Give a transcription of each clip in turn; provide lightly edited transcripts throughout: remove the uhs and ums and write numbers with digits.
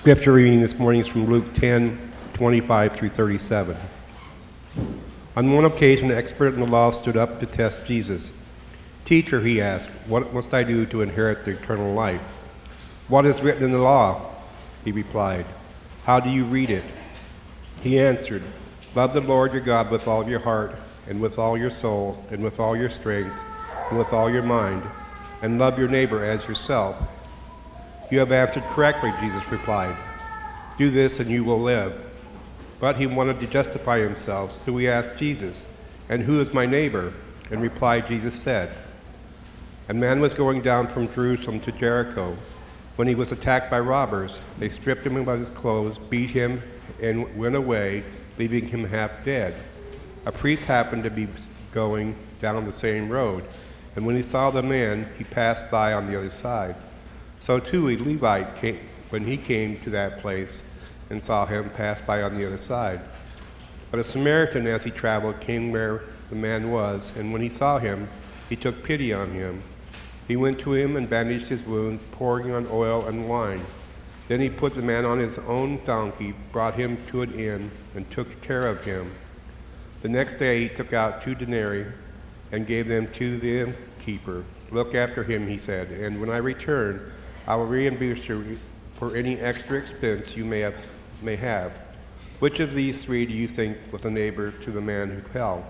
Scripture reading this morning is from Luke 10:25 through 37. On one occasion, an expert in the law stood up to test Jesus. "Teacher," he asked, "what must I do to inherit the eternal life?" "What is written in the law?" he replied. "How do you read it?" He answered, "Love the Lord your God with all your heart, and with all your soul, and with all your strength, and with all your mind, and love your neighbor as yourself." "You have answered correctly," Jesus replied. "Do this and you will live." But he wanted to justify himself, so he asked Jesus, "And who is my neighbor?" In reply, Jesus said, "A man was going down from Jerusalem to Jericho. When he was attacked by robbers, they stripped him of his clothes, beat him, and went away, leaving him half dead. A priest happened to be going down the same road, and when he saw the man, he passed by on the other side. So too a Levite came, when he came to that place and saw him, pass by on the other side. But a Samaritan, as he traveled, came where the man was, and when he saw him, he took pity on him. He went to him and bandaged his wounds, pouring on oil and wine. Then he put the man on his own donkey, brought him to an inn, and took care of him. The next day he took out 2 denarii and gave them to the innkeeper. 'Look after him,' he said, 'and when I return, I will reimburse you for any extra expense you may have.' Which of these 3 do you think was a neighbor to the man who fell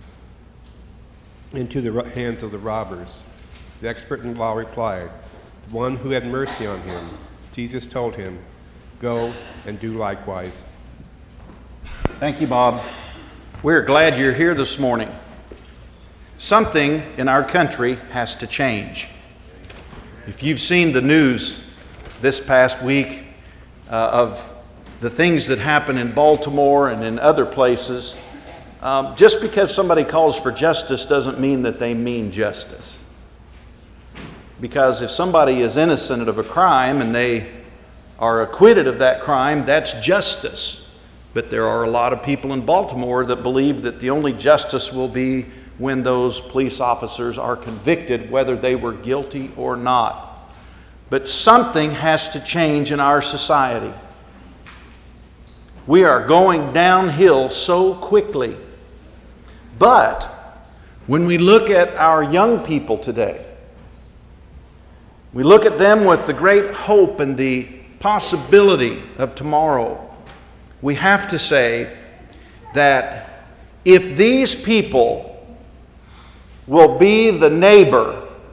into the hands of the robbers?" The expert in law replied, "The one who had mercy on him." Jesus told him, "Go and do likewise." Thank you, Bob. We're glad you're here this morning. Something in our country has to change. If you've seen the news this past week of the things that happen in Baltimore and in other places, just because somebody calls for justice doesn't mean that they mean justice. Because if somebody is innocent of a crime and they are acquitted of that crime, that's justice. But there are a lot of people in Baltimore that believe that the only justice will be when those police officers are convicted, whether they were guilty or not. But something has to change in our society. We are going downhill so quickly. But when we look at our young people today, we look at them with the great hope and the possibility of tomorrow, we have to say that if these people will be the neighbor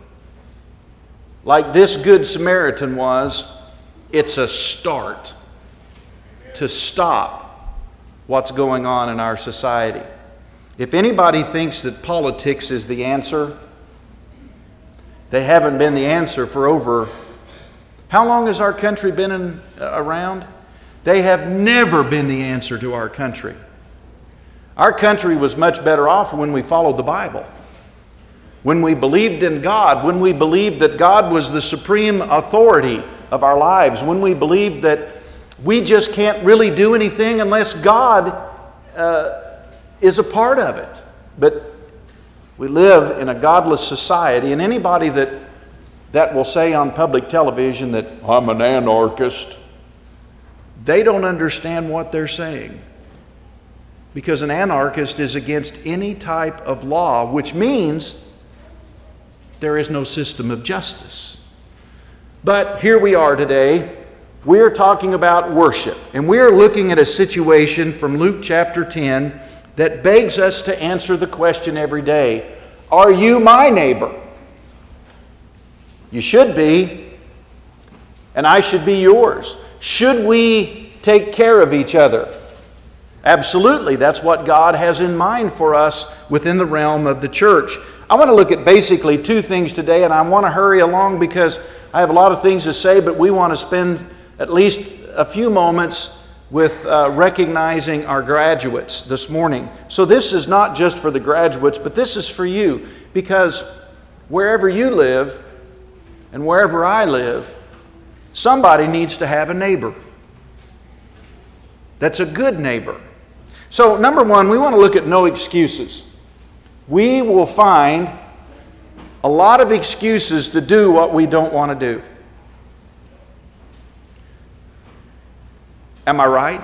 like this Good Samaritan was, it's a start to stop what's going on in our society. If anybody thinks that politics is the answer, they haven't been the answer for over... How long has our country been around? They have never been the answer to our country. Our country was much better off when we followed the Bible, when we believed in God, when we believed that God was the supreme authority of our lives, when we believed that we just can't really do anything unless God is a part of it. But we live in a godless society, and anybody that will say on public television that I'm an anarchist, they don't understand what they're saying. Because an anarchist is against any type of law, which means there is no system of justice. But here we are today. We're talking about worship, and we're looking at a situation from Luke chapter 10 that begs us to answer the question every day, are you my neighbor? You should be, and I should be yours. Should we take care of each other? Absolutely. That's what God has in mind for us within the realm of the church. I want to look at basically 2 things today, and I want to hurry along because I have a lot of things to say, but we want to spend at least a few moments with recognizing our graduates this morning. So this is not just for the graduates, but this is for you, because wherever you live and wherever I live, somebody needs to have a neighbor that's a good neighbor. So number 1, we want to look at no excuses. We will find a lot of excuses to do what we don't want to do. Am I right?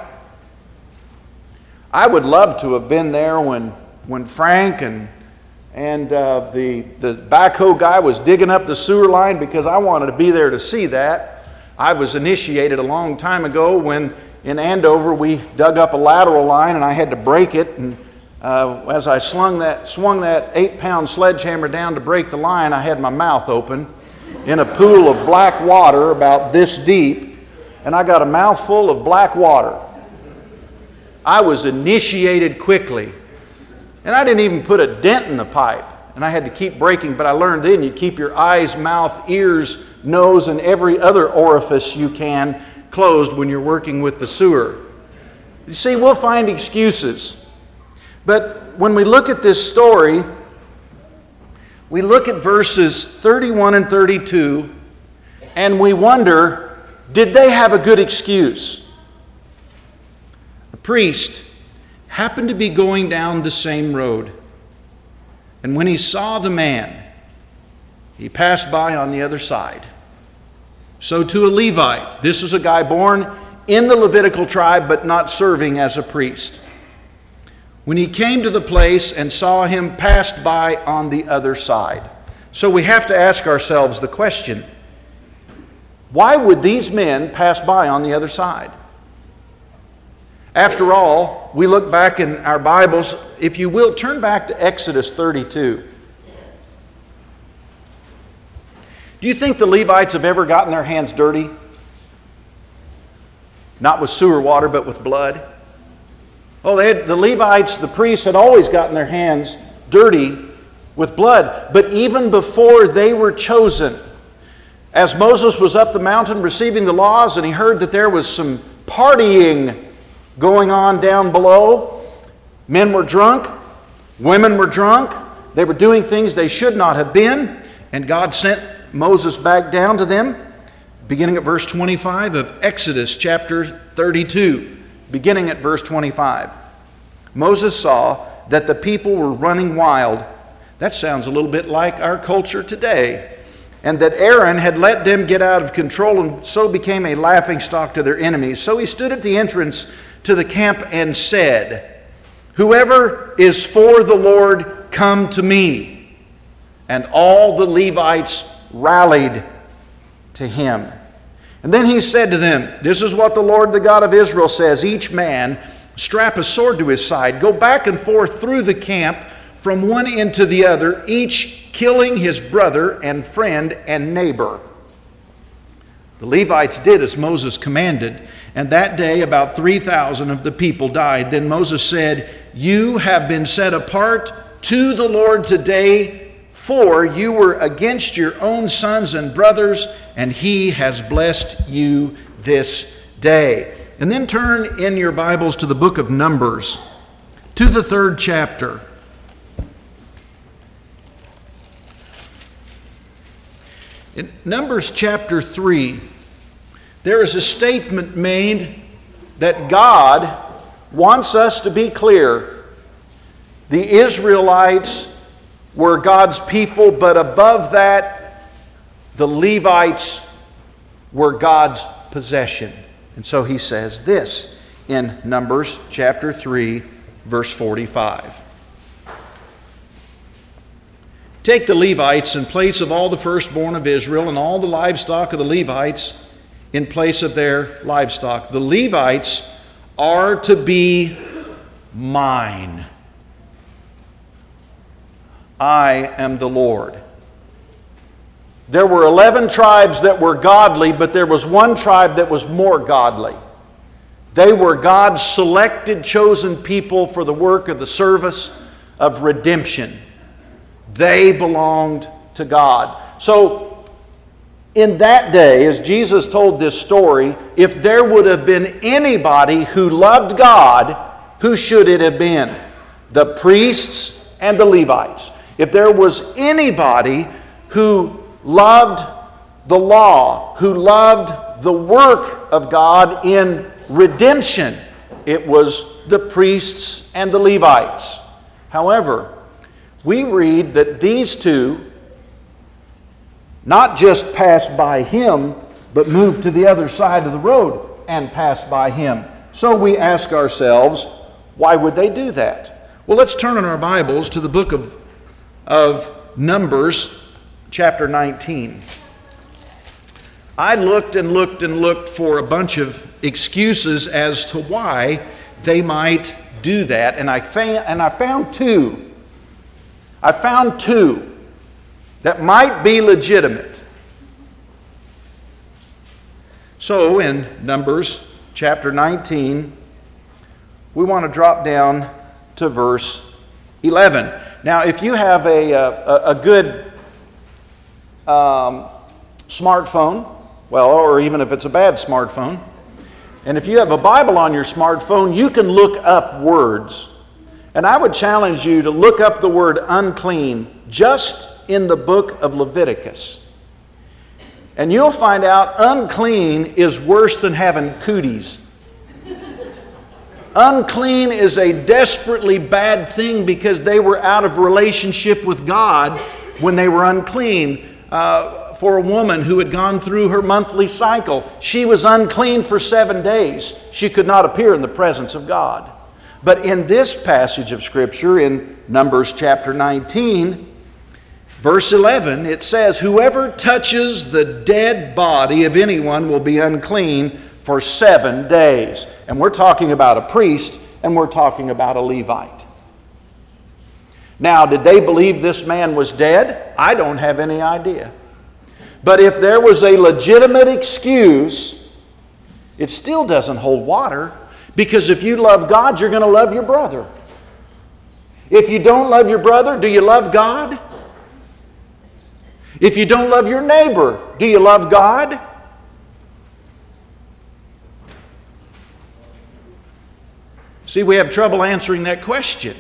I would love to have been there when Frank and the backhoe guy was digging up the sewer line, because I wanted to be there to see that. I was initiated a long time ago when in Andover we dug up a lateral line and I had to break it, and as I swung that 8-pound sledgehammer down to break the line, I had my mouth open in a pool of black water about this deep, and I got a mouthful of black water. I was initiated quickly, and I didn't even put a dent in the pipe, and I had to keep breaking, but I learned then you keep your eyes, mouth, ears, nose, and every other orifice you can closed when you're working with the sewer. You see, we'll find excuses. But when we look at this story, we look at verses 31 and 32, and we wonder, did they have a good excuse? The priest happened to be going down the same road, and when he saw the man, he passed by on the other side. So to a Levite, this is a guy born in the Levitical tribe but not serving as a priest. When he came to the place and saw him, passed by on the other side. So we have to ask ourselves the question, why would these men pass by on the other side? After all, we look back in our Bibles. If you will, turn back to Exodus 32. Do you think the Levites have ever gotten their hands dirty? Not with sewer water, but with blood. Oh, the Levites, the priests, had always gotten their hands dirty with blood. But even before they were chosen, as Moses was up the mountain receiving the laws, and he heard that there was some partying going on down below, men were drunk, women were drunk, they were doing things they should not have been, and God sent Moses back down to them, beginning at verse 25 of Exodus chapter 32. Beginning at verse 25. Moses saw that the people were running wild. That sounds a little bit like our culture today. And that Aaron had let them get out of control and so became a laughingstock to their enemies. So he stood at the entrance to the camp and said, "Whoever is for the Lord, come to me." And all the Levites rallied to him. And then he said to them, "This is what the Lord, the God of Israel, says. Each man strap a sword to his side. Go back and forth through the camp from one end to the other, each killing his brother and friend and neighbor." The Levites did as Moses commanded, and that day about 3,000 of the people died. Then Moses said, "You have been set apart to the Lord today, for you were against your own sons and brothers, and he has blessed you this day." And then turn in your Bibles to the book of Numbers, to the 3rd chapter. In Numbers chapter 3, there is a statement made that God wants us to be clear. The Israelites were God's people, but above that, the Levites were God's possession. And so he says this in Numbers chapter 3, verse 45. "Take the Levites in place of all the firstborn of Israel, and all the livestock of the Levites in place of their livestock. The Levites are to be mine. I am the Lord." There were 11 tribes that were godly, but there was one tribe that was more godly. They were God's selected, chosen people for the work of the service of redemption. They belonged to God. So, in that day, as Jesus told this story, if there would have been anybody who loved God, who should it have been? The priests and the Levites. If there was anybody who loved the law, who loved the work of God in redemption, it was the priests and the Levites. However, we read that these two not just passed by him, but moved to the other side of the road and pass by him. So we ask ourselves, why would they do that? Well, let's turn in our Bibles to the book of Numbers, chapter 19. I looked and looked and looked for a bunch of excuses as to why they might do that, and I found two. I found two that might be legitimate. So in Numbers chapter 19, we want to drop down to verse 11. Now, if you have a good smartphone, well, or even if it's a bad smartphone, and if you have a Bible on your smartphone, you can look up words. And I would challenge you to look up the word unclean just in the book of Leviticus. And you'll find out unclean is worse than having cooties. Unclean is a desperately bad thing because they were out of relationship with God when they were unclean. For a woman who had gone through her monthly cycle, she was unclean for 7 days. She could not appear in the presence of God. But in this passage of Scripture, in Numbers chapter 19, verse 11, it says, "Whoever touches the dead body of anyone will be unclean for 7 days." And we're talking about a priest, and we're talking about a Levite. Now, did they believe this man was dead? I don't have any idea. But if there was a legitimate excuse, it still doesn't hold water, because if you love God, you're going to love your brother. If you don't love your brother, do you love God? If you don't love your neighbor, do you love God? See, we have trouble answering that question,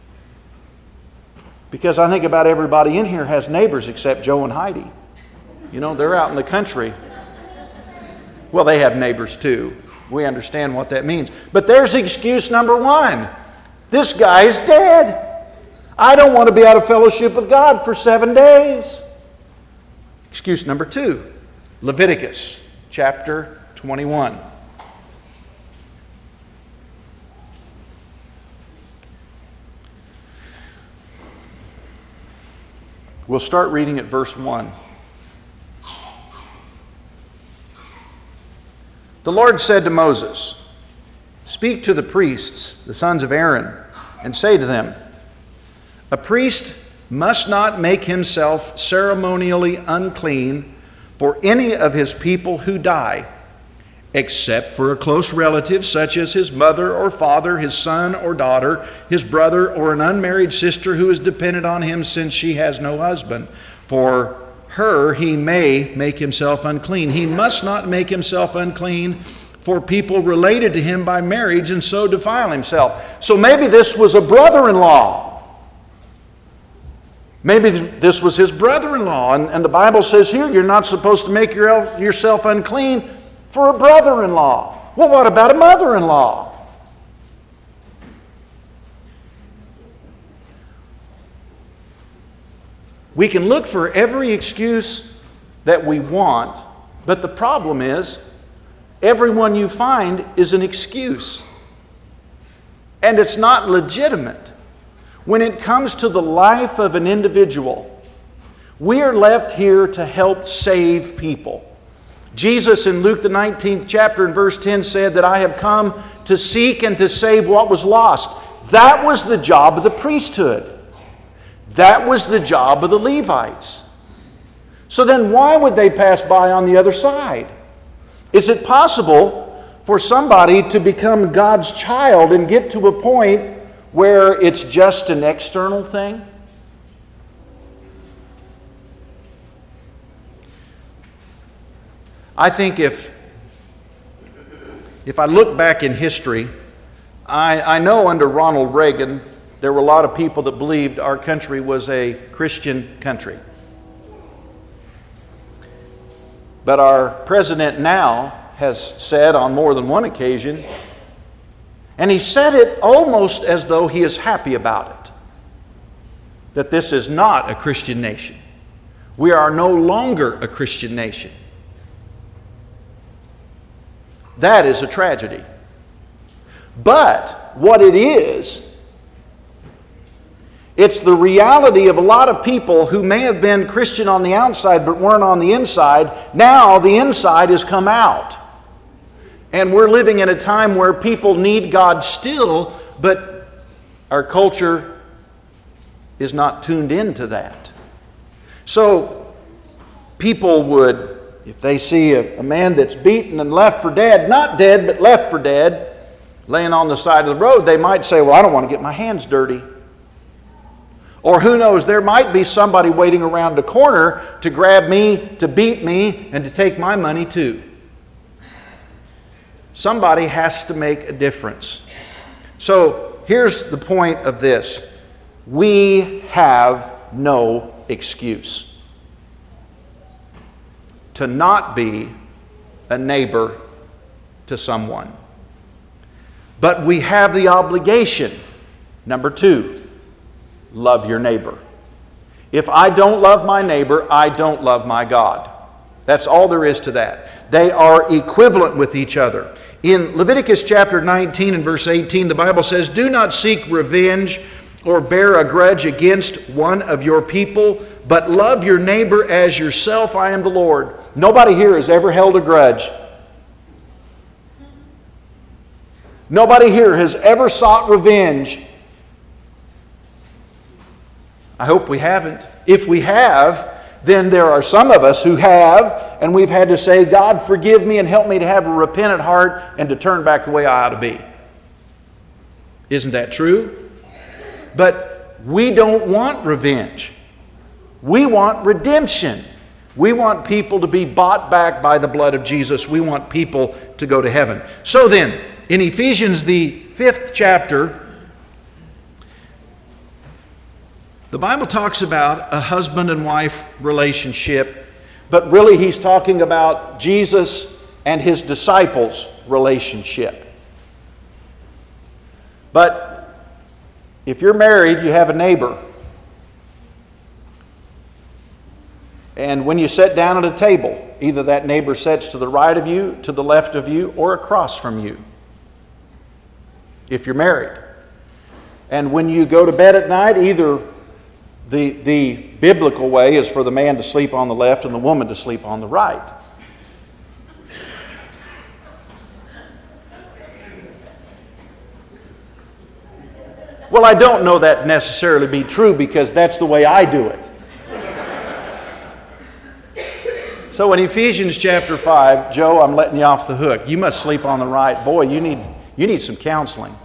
because I think about everybody in here has neighbors except Joe and Heidi. You know, they're out in the country. Well, they have neighbors too. We understand what that means. But there's excuse number one. This guy's dead. I don't want to be out of fellowship with God for 7 days. Excuse number two, Leviticus chapter 21. We'll start reading at verse 1. The Lord said to Moses, "Speak to the priests, the sons of Aaron, and say to them, a priest must not make himself ceremonially unclean for any of his people who die, except for a close relative such as his mother or father, his son or daughter, his brother, or an unmarried sister who is dependent on him since she has no husband. For her he may make himself unclean. He must not make himself unclean for people related to him by marriage and so defile himself." So maybe this was a brother-in-law. Maybe this was his brother-in-law. And the Bible says here you're not supposed to make yourself unclean for a brother-in-law. Well, what about a mother-in-law? We can look for every excuse that we want, but the problem is, everyone you find is an excuse. And it's not legitimate. When it comes to the life of an individual, we are left here to help save people. Jesus in Luke the 19th chapter and verse 10 said that I have come to seek and to save what was lost. That was the job of the priesthood. That was the job of the Levites. So then why would they pass by on the other side? Is it possible for somebody to become God's child and get to a point where it's just an external thing? I think if I look back in history, I know under Ronald Reagan, there were a lot of people that believed our country was a Christian country. But our president now has said on more than one occasion, and he said it almost as though he is happy about it, that this is not a Christian nation. We are no longer a Christian nation. That is a tragedy. But what it is, it's the reality of a lot of people who may have been Christian on the outside but weren't on the inside. Now the inside has come out. And we're living in a time where people need God still, but our culture is not tuned into that. So people would, if they see a man that's beaten and left for dead, not dead but left for dead, laying on the side of the road, they might say, well, I don't want to get my hands dirty. Or who knows, there might be somebody waiting around the corner to grab me, to beat me, and to take my money too. Somebody has to make a difference. So here's the point of this. We have no excuse to not be a neighbor to someone. But we have the obligation, number 2, love your neighbor. If I don't love my neighbor, I don't love my God. That's all there is to that. They are equivalent with each other. In Leviticus chapter 19 and verse 18, the Bible says, do not seek revenge or bear a grudge against one of your people, but love your neighbor as yourself. I am the Lord. Nobody here has ever held a grudge. Nobody here has ever sought revenge. I hope we haven't. If we have, then there are some of us who have, and we've had to say, God, forgive me and help me to have a repentant heart and to turn back the way I ought to be. Isn't that true? But we don't want revenge. We want redemption. We want people to be bought back by the blood of Jesus. We want people to go to heaven. So then, in Ephesians, the 5th chapter, the Bible talks about a husband and wife relationship, but really he's talking about Jesus and his disciples' relationship. But if you're married, you have a neighbor. And when you sit down at a table, either that neighbor sits to the right of you, to the left of you, or across from you, if you're married. And when you go to bed at night, either the biblical way is for the man to sleep on the left and the woman to sleep on the right. Well, I don't know that necessarily be true because that's the way I do it. So in Ephesians chapter 5, Joe, I'm letting you off the hook. You must sleep on the right. Boy, you need some counseling.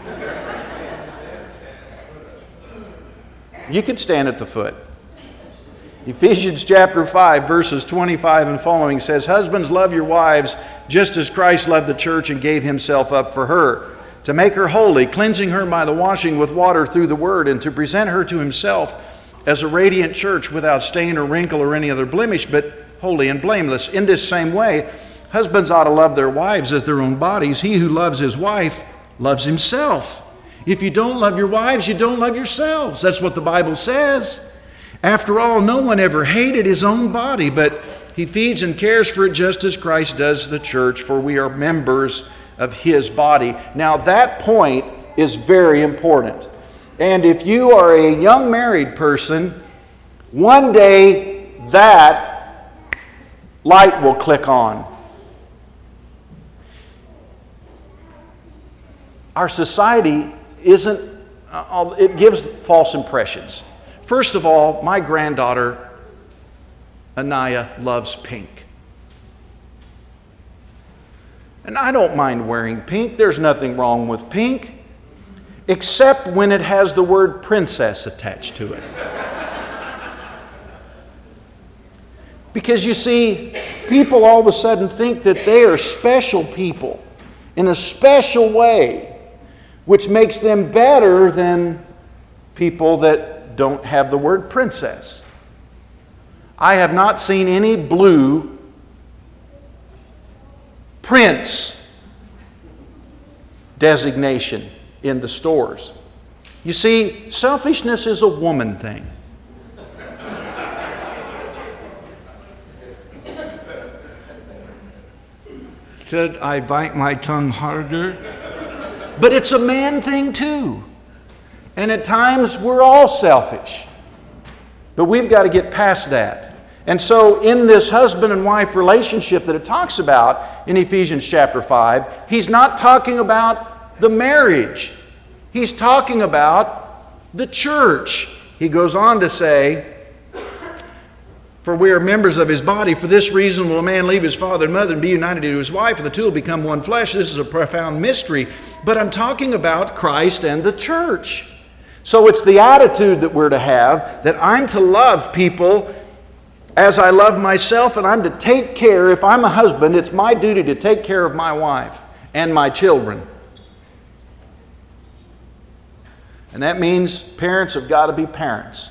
You could stand at the foot. Ephesians chapter 5, verses 25 and following says, husbands, love your wives just as Christ loved the church and gave himself up for her, to make her holy, cleansing her by the washing with water through the word, and to present her to himself as a radiant church without stain or wrinkle or any other blemish, but holy and blameless. In this same way, husbands ought to love their wives as their own bodies. He who loves his wife loves himself. If you don't love your wives, you don't love yourselves. That's what the Bible says. After all, no one ever hated his own body, but he feeds and cares for it just as Christ does the church, for we are members of his body. Now that point is very important. And if you are a young married person, one day that light will click on. Our society it gives false impressions. First of all, my granddaughter, Anaya, loves pink. And I don't mind wearing pink. There's nothing wrong with pink, except when it has the word princess attached to it. Because you see, people all of a sudden think that they are special people in a special way, which makes them better than people that don't have the word princess. I have not seen any blue prince designation in the stores. You see, selfishness is a woman thing. Should I bite my tongue harder? But it's a man thing too. And at times we're all selfish. But we've got to get past that. And so in this husband and wife relationship that it talks about in Ephesians chapter 5, he's not talking about the marriage. He's talking about the church. He goes on to say, for we are members of his body. For this reason will a man leave his father and mother and be united to his wife, and the two will become one flesh. This is a profound mystery. But I'm talking about Christ and the church. So it's the attitude that we're to have, that I'm to love people as I love myself, and I'm to take care. If I'm a husband, it's my duty to take care of my wife and my children. And that means parents have got to be parents.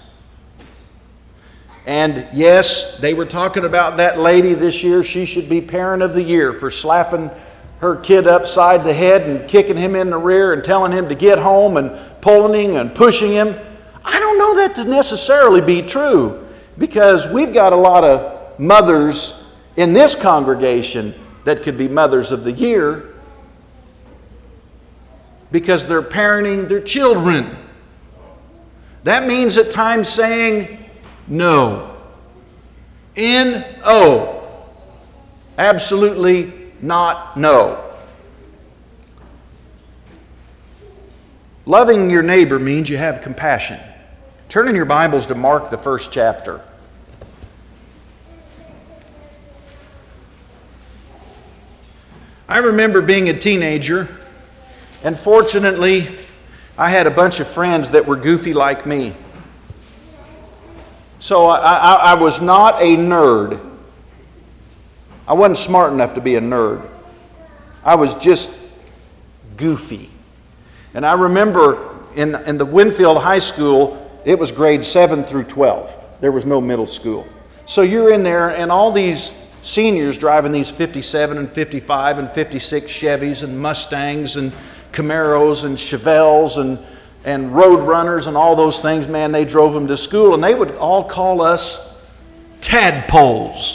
And yes, they were talking about that lady this year. She should be Parent of the Year for slapping her kid upside the head and kicking him in the rear and telling him to get home and pulling him and pushing him. I don't know that to necessarily be true, because we've got a lot of mothers in this congregation that could be Mothers of the Year because they're parenting their children. That means at times saying no. N-O. Absolutely not no. Loving your neighbor means you have compassion. Turn in your Bibles to Mark, the 1st chapter. I remember being a teenager, and fortunately, I had a bunch of friends that were goofy like me. So I was not a nerd. I wasn't smart enough to be a nerd. I was just goofy. And I remember in the Winfield High School, it was grades 7 through 12. There was no middle school. So you're in there, and all these seniors driving these 57 and 55 and 56 Chevys and Mustangs and Camaros and Chevelles and Road Runners and all those things, man, they drove them to school, and they would all call us tadpoles.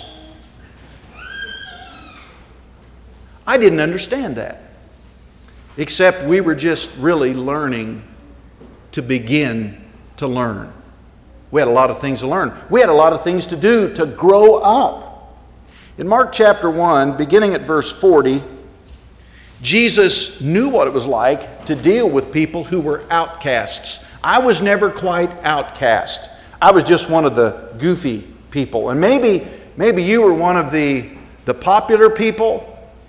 I didn't understand that, except we were just really learning to begin to learn. We had a lot of things to learn. We had a lot of things to do to grow up. In Mark chapter 1, beginning at verse 40, Jesus knew what it was like to deal with people who were outcasts. I was never quite outcast. I was just one of the goofy people. And maybe you were one of the popular people.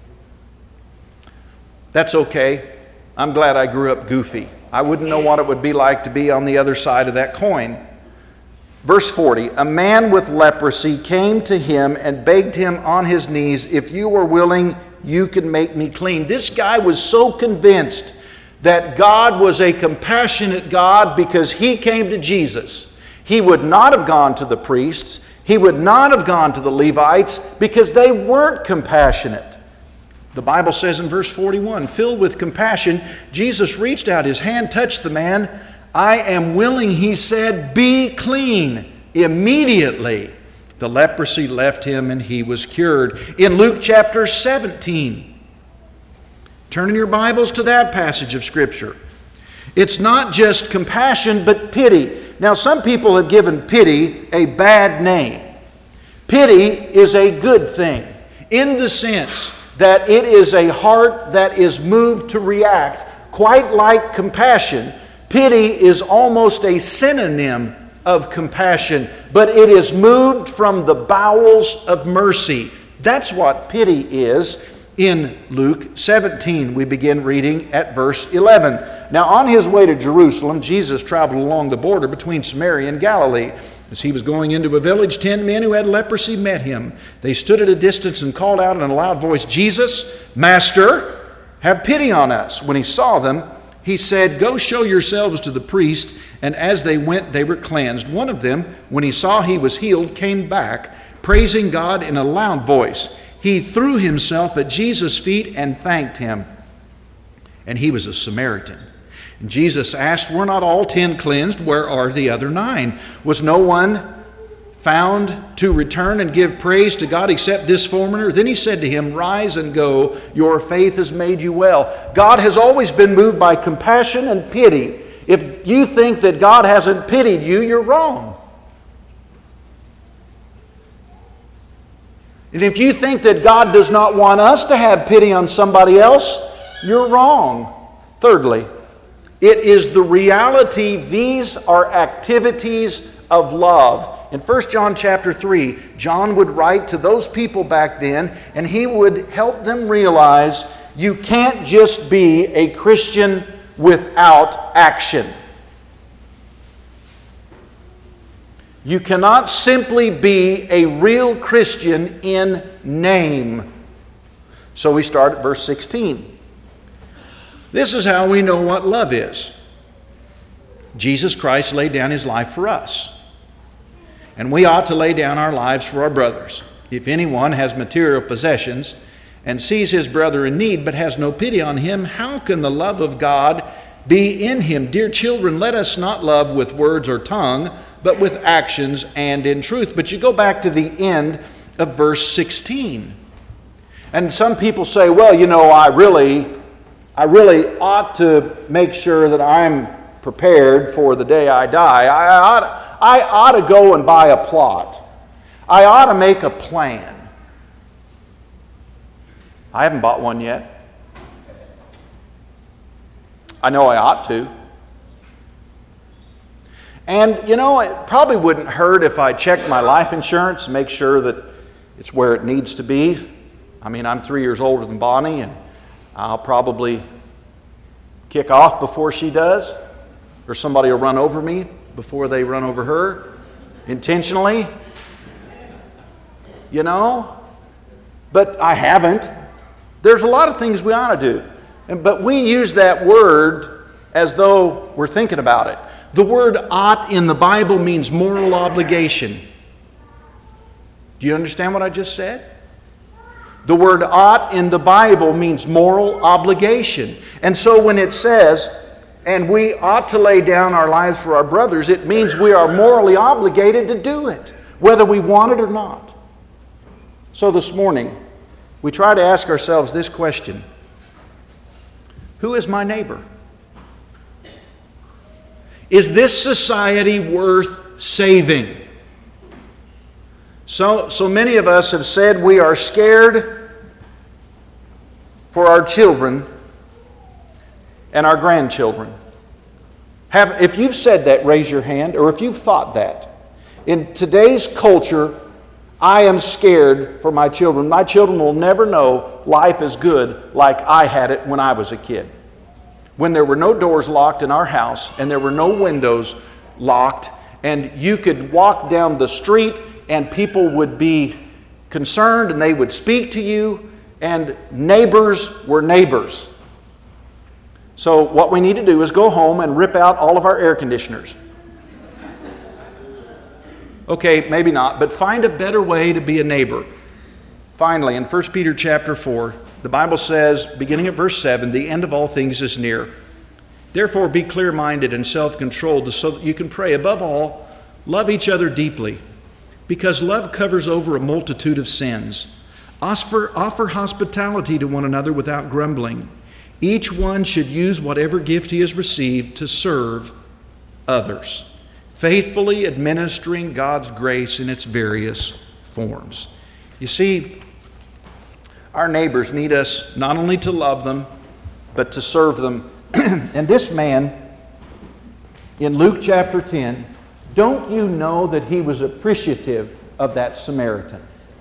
That's okay. I'm glad I grew up goofy. I wouldn't know what it would be like to be on the other side of that coin. Verse 40, a man with leprosy came to him and begged him on his knees, if you are willing, you can make me clean. This guy was so convinced that God was a compassionate God because he came to Jesus. He would not have gone to the priests. He would not have gone to the Levites because they weren't compassionate. The Bible says in verse 41, filled with compassion, Jesus reached out his hand, touched the man. I am willing, he said, be clean. Immediately, the leprosy left him and he was cured. In Luke chapter 17, turn in your Bibles to that passage of Scripture. It's not just compassion, but pity. Now, some people have given pity a bad name. Pity is a good thing in the sense that it is a heart that is moved to react, quite like compassion. Pity is almost a synonym of compassion, but it is moved from the bowels of mercy. That's what pity is. In Luke 17, we begin reading at verse 11. Now, on his way to Jerusalem, Jesus traveled along the border between Samaria and Galilee. As he was going into a village, 10 men who had leprosy met him. They stood at a distance and called out in a loud voice, Jesus, Master, have pity on us. When he saw them, he said, go show yourselves to the priest. And as they went, they were cleansed. One of them, when he saw he was healed, came back, praising God in a loud voice. He threw himself at Jesus' feet and thanked him. And he was a Samaritan. And Jesus asked, were not all 10 cleansed? Where are the other 9? Was no one found to return and give praise to God except this foreigner? Then he said to him, rise and go, your faith has made you well. God has always been moved by compassion and pity. If you think that God hasn't pitied you, you're wrong. And if you think that God does not want us to have pity on somebody else, you're wrong. Thirdly, it is the reality. These are activities of love. In 1 John chapter 3, John would write to those people back then, and he would help them realize you can't just be a Christian without action. You cannot simply be a real Christian in name. So we start at verse 16. This is how we know what love is. Jesus Christ laid down His life for us. And we ought to lay down our lives for our brothers. If anyone has material possessions and sees his brother in need but has no pity on him, how can the love of God be in him? Dear children, let us not love with words or tongue, but with actions and in truth. But you go back to the end of verse 16. And some people say, well, you know, I really ought to make sure that I'm prepared for the day I die. I ought to go and buy a plot. I ought to make a plan. I haven't bought one yet. I know I ought to. And, you know, it probably wouldn't hurt if I checked my life insurance and make sure that it's where it needs to be. I mean, I'm 3 years older than Bonnie, and I'll probably kick off before she does, or somebody will run over me before they run over her intentionally. You know? But I haven't. There's a lot of things we ought to do. But we use that word as though we're thinking about it. The word ought in the Bible means moral obligation. Do you understand what I just said? The word ought in the Bible means moral obligation. And so when it says, and we ought to lay down our lives for our brothers, it means we are morally obligated to do it, whether we want it or not. So this morning, we try to ask ourselves this question: who is my neighbor? Is this society worth saving? So many of us have said we are scared for our children and our grandchildren. If you've said that, raise your hand, or if you've thought that. In today's culture, I am scared for my children. My children will never know life is good like I had it when I was a kid. When there were no doors locked in our house and there were no windows locked, and you could walk down the street and people would be concerned and they would speak to you, and neighbors were neighbors. So what we need to do is go home and rip out all of our air conditioners. Okay, maybe not, but find a better way to be a neighbor. Finally, in 1 Peter chapter 4, the Bible says, beginning at verse 7, the end of all things is near. Therefore be clear-minded and self-controlled so that you can pray. Above all, love each other deeply, because love covers over a multitude of sins. Offer hospitality to one another without grumbling. Each one should use whatever gift he has received to serve others, faithfully administering God's grace in its various forms. You see, our neighbors need us not only to love them, but to serve them. And this man, in Luke chapter 10, don't you know that he was appreciative of that Samaritan?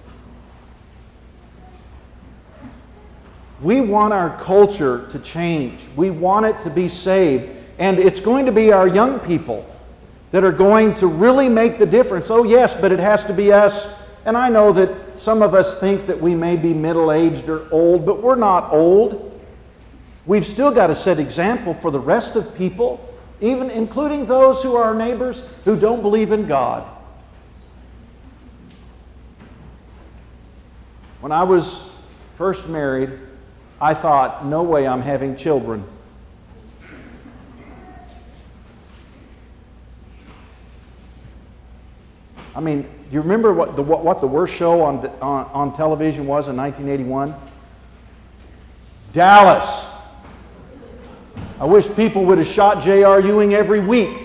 We want our culture to change. We want it to be saved. And it's going to be our young people that are going to really make the difference. Oh yes, but it has to be us. And I know that some of us think that we may be middle-aged or old, but we're not old. We've still got to set example for the rest of people, even including those who are our neighbors who don't believe in God. When I was first married, I thought, no way I'm having children. I mean, do you remember what the worst show on television was in 1981? Dallas. I wish people would have shot J.R. Ewing every week.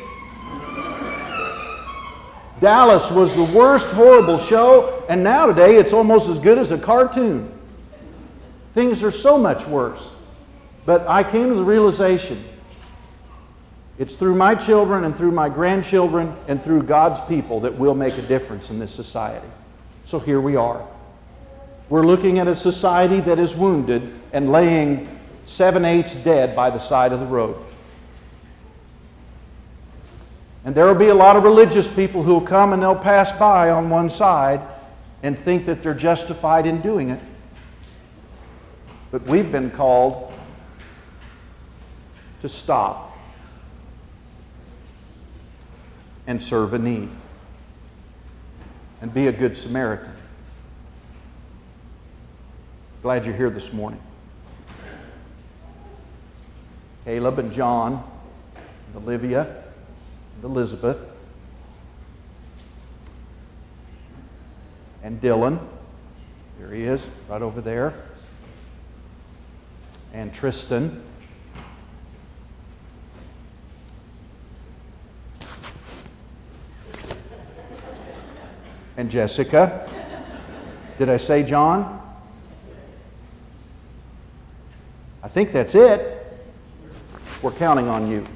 Dallas was the worst horrible show, and now today it's almost as good as a cartoon. Things are so much worse. But I came to the realization it's through my children and through my grandchildren and through God's people that we'll make a difference in this society. So here we are. We're looking at a society that is wounded and laying 7/8 dead by the side of the road. And there will be a lot of religious people who will come and they'll pass by on one side and think that they're justified in doing it. But we've been called to stop and serve a need and be a good Samaritan. Glad you're here this morning. Caleb and John and Olivia and Elizabeth and Dylan, there he is, right over there, and Tristan, and Jessica. Did I say John? I think that's it. We're counting on you.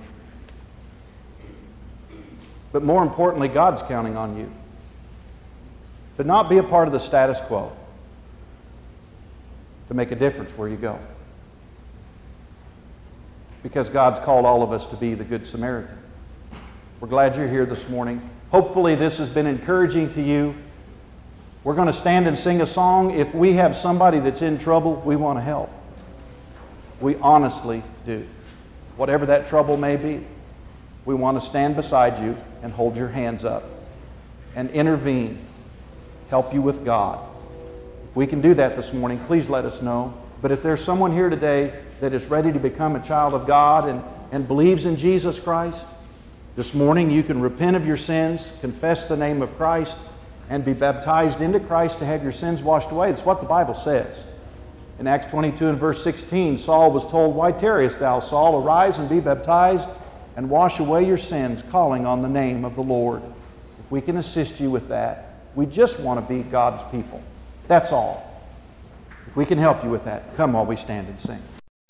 But more importantly, God's counting on you to not be a part of the status quo, to make a difference where you go. Because God's called all of us to be the Good Samaritan. We're glad you're here this morning. Hopefully this has been encouraging to you. We're going to stand and sing a song. If we have somebody that's in trouble, we want to help. We honestly do. Whatever that trouble may be, we want to stand beside you and hold your hands up and intervene, help you with God. If we can do that this morning, please let us know. But if there's someone here today that is ready to become a child of God and believes in Jesus Christ, this morning you can repent of your sins, confess the name of Christ, and be baptized into Christ to have your sins washed away. That's what the Bible says. In Acts 22 and verse 16, Saul was told, "Why tarriest thou, Saul? Arise and be baptized and wash away your sins, calling on the name of the Lord." If we can assist you with that, we just want to be God's people. That's all. If we can help you with that, come while we stand and sing.